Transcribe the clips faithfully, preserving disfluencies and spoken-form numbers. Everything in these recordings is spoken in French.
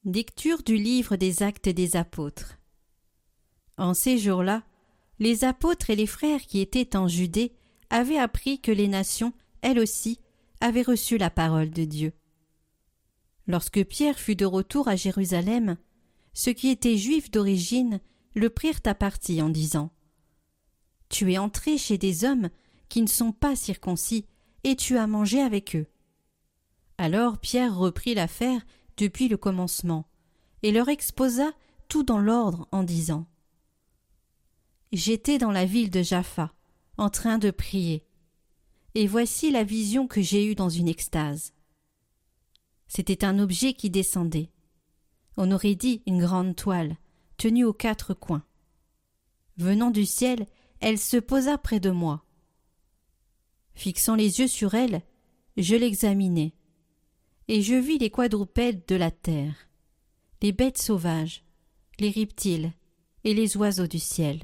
Lecture du livre des Actes des Apôtres. En ces jours-là, les apôtres et les frères qui étaient en Judée avaient appris que les nations, elles aussi, avaient reçu la parole de Dieu. Lorsque Pierre fut de retour à Jérusalem, ceux qui étaient juifs d'origine le prirent à partie en disant « Tu es entré chez des hommes qui ne sont pas circoncis et tu as mangé avec eux. » Alors Pierre reprit l'affaire depuis le commencement, et leur exposa tout dans l'ordre en disant « J'étais dans la ville de Jaffa, en train de prier, et voici la vision que j'ai eue dans une extase. C'était un objet qui descendait. On aurait dit une grande toile, tenue aux quatre coins. Venant du ciel, elle se posa près de moi. Fixant les yeux sur elle, je l'examinai. Et je vis les quadrupèdes de la terre, les bêtes sauvages, les reptiles et les oiseaux du ciel.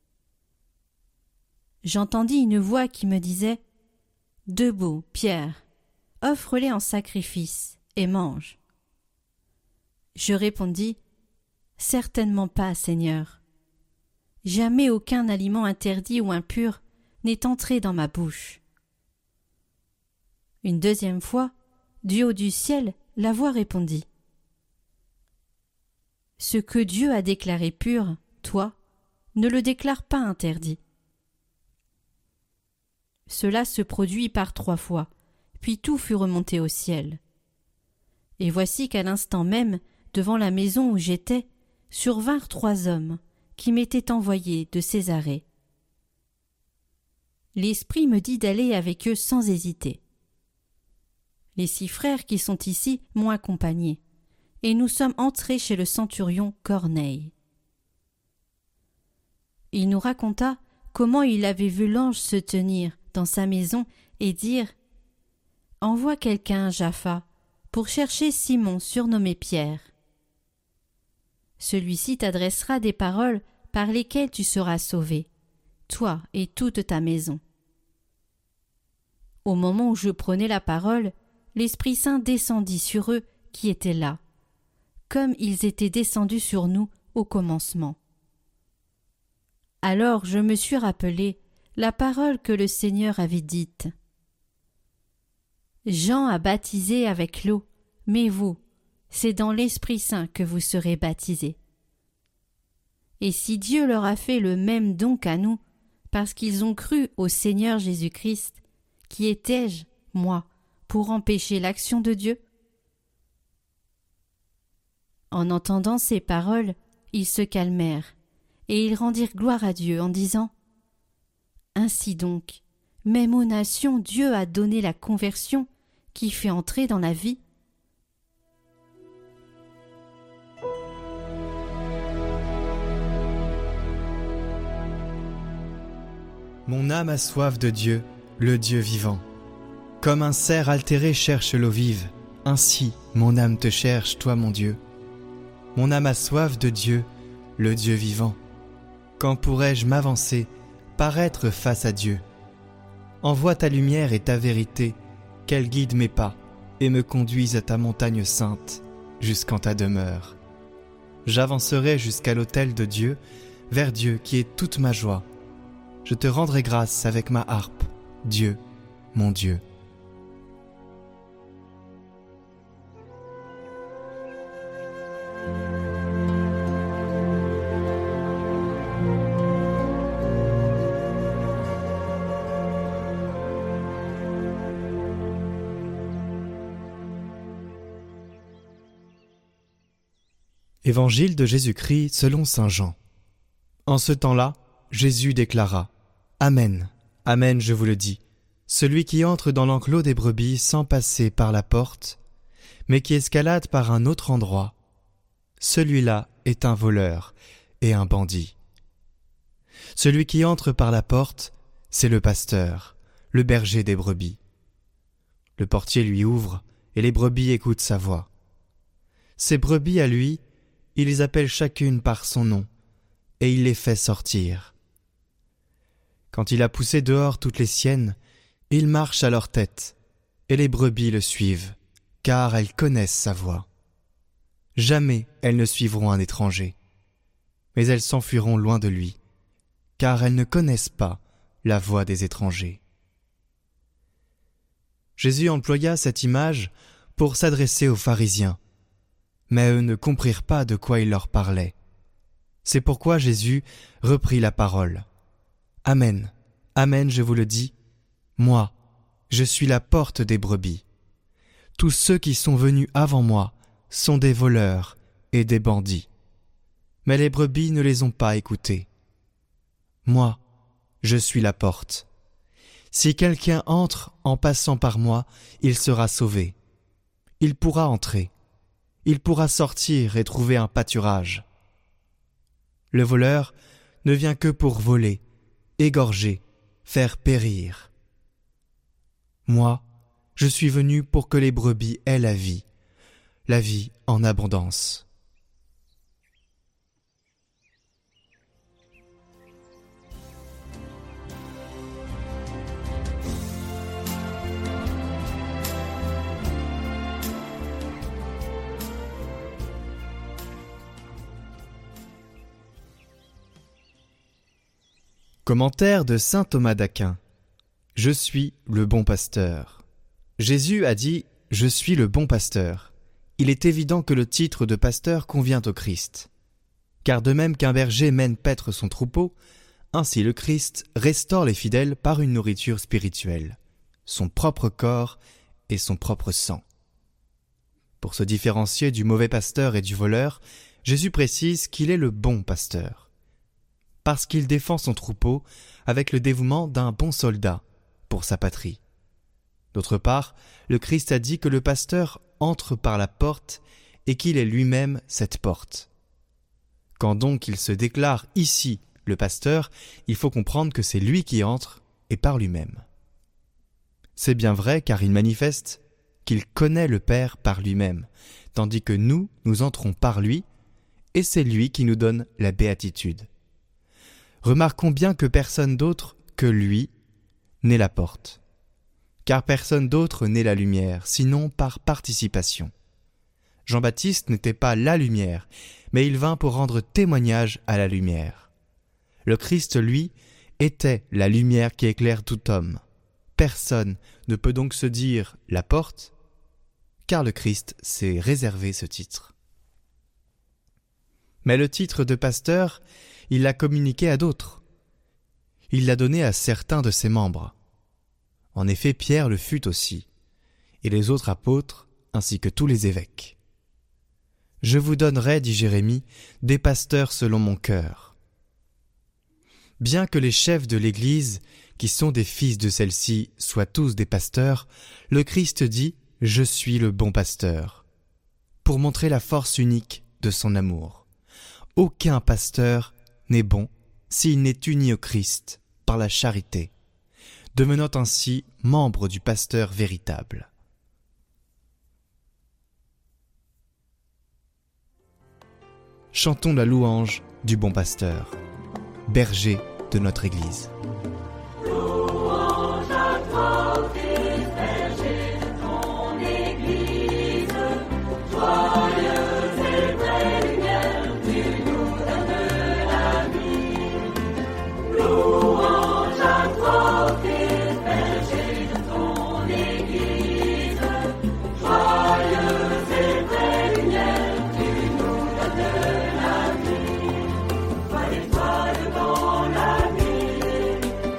J'entendis une voix qui me disait « Debout, Pierre, offre-les en sacrifice et mange. » Je répondis « Certainement pas, Seigneur. Jamais aucun aliment interdit ou impur n'est entré dans ma bouche. » Une deuxième fois, du haut du ciel, la voix répondit « Ce que Dieu a déclaré pur, toi, ne le déclare pas interdit. » Cela se produit par trois fois, puis tout fut remonté au ciel. Et voici qu'à l'instant même, devant la maison où j'étais, survinrent trois hommes qui m'étaient envoyés de Césarée. L'Esprit me dit d'aller avec eux sans hésiter. Les six frères qui sont ici m'ont accompagné, et nous sommes entrés chez le centurion Corneille. Il nous raconta comment il avait vu l'ange se tenir dans sa maison et dire « Envoie quelqu'un à Jaffa pour chercher Simon surnommé Pierre. Celui-ci t'adressera des paroles par lesquelles tu seras sauvé, toi et toute ta maison. » Au moment où je prenais la parole, l'Esprit Saint descendit sur eux qui étaient là, comme ils étaient descendus sur nous au commencement. Alors je me suis rappelé la parole que le Seigneur avait dite. Jean a baptisé avec l'eau, mais vous, c'est dans l'Esprit Saint que vous serez baptisés. Et si Dieu leur a fait le même don qu'à nous, parce qu'ils ont cru au Seigneur Jésus-Christ, qui étais-je, moi, pour empêcher l'action de Dieu? En entendant ces paroles, ils se calmèrent, et ils rendirent gloire à Dieu en disant « Ainsi donc, même aux nations Dieu a donné la conversion qui fait entrer dans la vie. » Mon âme a soif de Dieu, le Dieu vivant. Comme un cerf altéré cherche l'eau vive, ainsi mon âme te cherche, toi mon Dieu. Mon âme a soif de Dieu, le Dieu vivant. Quand pourrais-je m'avancer, paraître face à Dieu? Envoie ta lumière et ta vérité, qu'elle guide mes pas et me conduise à ta montagne sainte, jusqu'en ta demeure. J'avancerai jusqu'à l'autel de Dieu, vers Dieu qui est toute ma joie. Je te rendrai grâce avec ma harpe, Dieu, mon Dieu. Évangile de Jésus-Christ selon saint Jean. En ce temps-là, Jésus déclara « Amen, Amen, je vous le dis, celui qui entre dans l'enclos des brebis sans passer par la porte, mais qui escalade par un autre endroit, celui-là est un voleur et un bandit. Celui qui entre par la porte, c'est le pasteur, le berger des brebis. Le portier lui ouvre et les brebis écoutent sa voix. Ces brebis à lui, il les appelle chacune par son nom, et il les fait sortir. Quand il a poussé dehors toutes les siennes, il marche à leur tête, et les brebis le suivent, car elles connaissent sa voix. jamais elles ne suivront un étranger. Mais elles s'enfuiront loin de lui, car elles ne connaissent pas la voix des étrangers. Jésus employa cette image pour s'adresser aux pharisiens, mais eux ne comprirent pas de quoi il leur parlait. C'est pourquoi Jésus reprit la parole. « Amen, amen, je vous le dis, moi, je suis la porte des brebis. Tous ceux qui sont venus avant moi sont des voleurs et des bandits. Mais les brebis ne les ont pas écoutés. Moi, je suis la porte. Si quelqu'un entre en passant par moi, il sera sauvé. Il pourra entrer. Il pourra sortir et trouver un pâturage. Le voleur ne vient que pour voler, égorger, faire périr. Moi, je suis venu pour que les brebis aient la vie, la vie en abondance. » Commentaire de saint Thomas d'Aquin. Je suis le bon pasteur. Jésus a dit « Je suis le bon pasteur ». Il est évident que le titre de pasteur convient au Christ. Car de même qu'un berger mène paître son troupeau, ainsi le Christ restaure les fidèles par une nourriture spirituelle, son propre corps et son propre sang. Pour se différencier du mauvais pasteur et du voleur, Jésus précise qu'il est le bon pasteur. Parce qu'il défend son troupeau avec le dévouement d'un bon soldat pour sa patrie. D'autre part, le Christ a dit que le pasteur entre par la porte et qu'il est lui-même cette porte. Quand donc il se déclare ici le pasteur, il faut comprendre que c'est lui qui entre et par lui-même. C'est bien vrai car il manifeste qu'il connaît le Père par lui-même, tandis que nous, nous entrons par lui et c'est lui qui nous donne la béatitude. Remarquons bien que personne d'autre que lui n'est la porte, car personne d'autre n'est la lumière, sinon par participation. Jean-Baptiste n'était pas la lumière, mais il vint pour rendre témoignage à la lumière. Le Christ, lui, était la lumière qui éclaire tout homme. Personne ne peut donc se dire la porte, car le Christ s'est réservé ce titre. Mais le titre de pasteur, il l'a communiqué à d'autres. Il l'a donné à certains de ses membres. En effet, Pierre le fut aussi, et les autres apôtres, ainsi que tous les évêques. « Je vous donnerai, dit Jérémie, des pasteurs selon mon cœur. » Bien que les chefs de l'Église, qui sont des fils de celle-ci, soient tous des pasteurs, le Christ dit « Je suis le bon pasteur », pour montrer la force unique de son amour. Aucun pasteur n'est bon s'il n'est uni au Christ par la charité, devenant ainsi membre du pasteur véritable. Chantons la louange du bon pasteur, berger de notre Église. Louange à toi, ô Christ, berger de ton Église, joyeuse et vraie lumière, tu nous donnes la vie. Louange à toi, ô Christ, berger de ton Église, joyeuse et vraie lumière, tu nous donnes la vie. Toi l'étoile dans la nuit,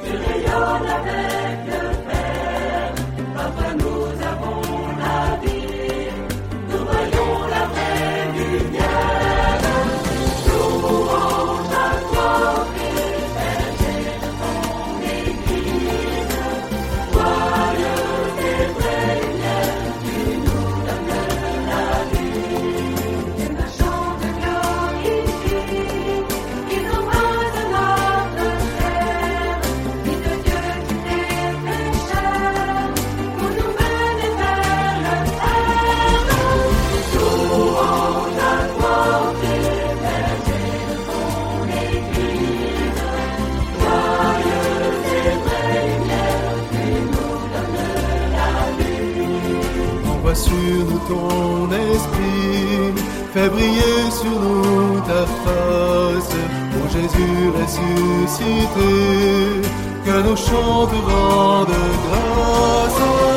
Envoie sur nous ton esprit, fais briller sur nous ta face. Ô Jésus ressuscité, que nos chants te rendent grâce.